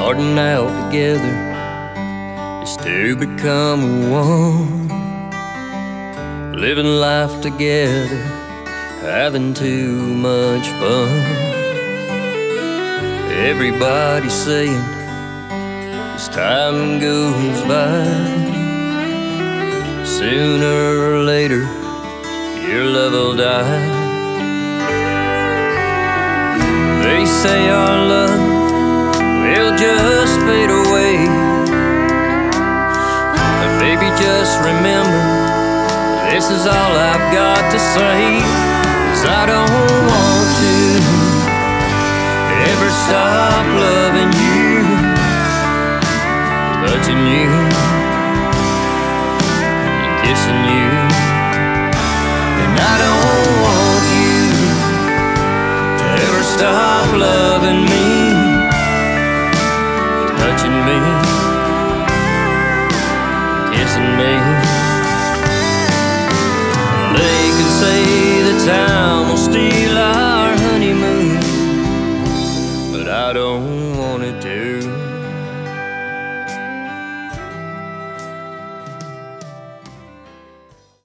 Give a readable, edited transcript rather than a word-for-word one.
starting out together is to become one. Living life together, having too much fun. Everybody's saying as time goes by, sooner or later your love will die. They say our love will just fade away, but baby, just remember, this is all I've got to say. 'Cause I don't want to ever stop loving you, touching you, and kissing you. And I don't want you to ever stop loving me, touching me, kissing me. They can say that time will steal our honeymoon, but I don't want it to.